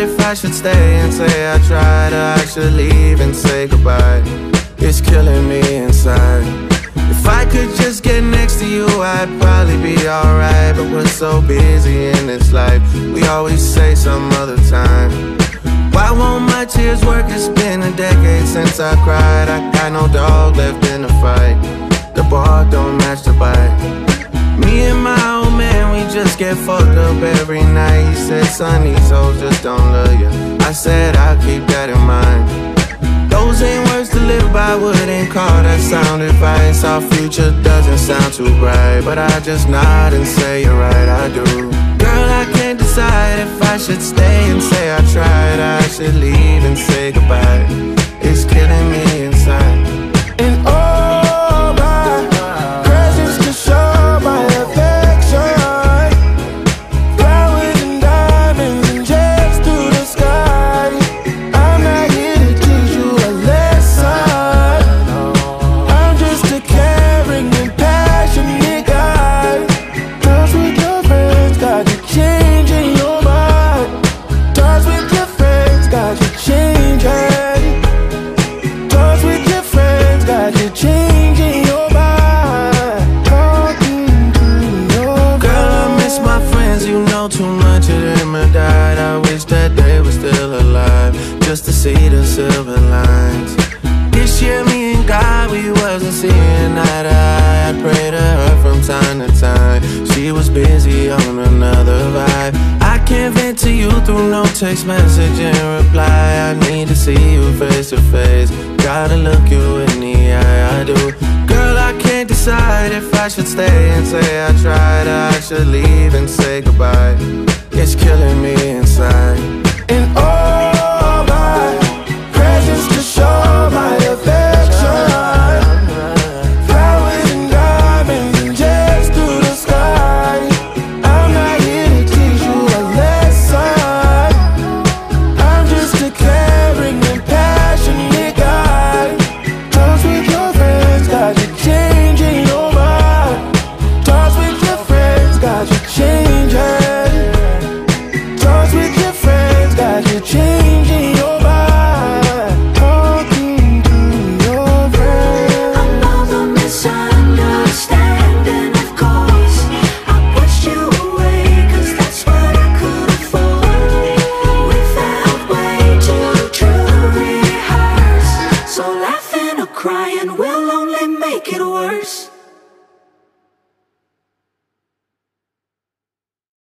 if I should stay and say I tried, or I should leave and say goodbye. It's killing me inside. If I could just get next to you, I'd probably be alright. But we're so busy in this life, we always say some other time. Why won't my tears work? It's been a decade since I cried. I got no dog left in the fight. The bar don't match the bite. Me and my old man, we just get fucked up every night. He said, son, these hoes just don't love you. I said, I'll keep that in mind. Those ain't words to live by, wouldn't call that sound advice. Our future doesn't sound too bright, but I just nod and say you're right, I do. Girl, I can't decide if I should stay and say I tried, or I should leave and say goodbye. It's killing me inside. And all my presents to show my affection, flowers and diamonds and jets through the sky. I'm not here to teach you a lesson, I'm just a caring and passionate guy. Touch with your friends, got you changing your mind. Touch with your friends, got you changing. Touch with your friends, got you changing your mind. Talking to your Girl, I miss my friends, you know too much of them have died. I wish that they were still alive, just to see the silver lines. This year me and God, we wasn't seeing eye to eye. I pray to her from time to time, she was busy on another vibe. I can't vent to you through no text message and reply. I need to see you face to face, gotta look you in the eye, I do. Girl, I can't decide if I should stay and say I tried, or I should leave and say goodbye. It's killing me inside. and all my presents to show my affection, flowers and diamonds and jets through the sky. I'm not here to teach you a lesson, I'm just a caring and passionate guy. Touch with your friends, got you changing your mind. Touch with your friends, got you changing. Touch with your friends, got you changing your mind. Talking to your friends. I know the misunderstanding, of course. I pushed you away, cause that's what I could afford. We felt way too true to rehearse, so laughing or crying will only make it worse.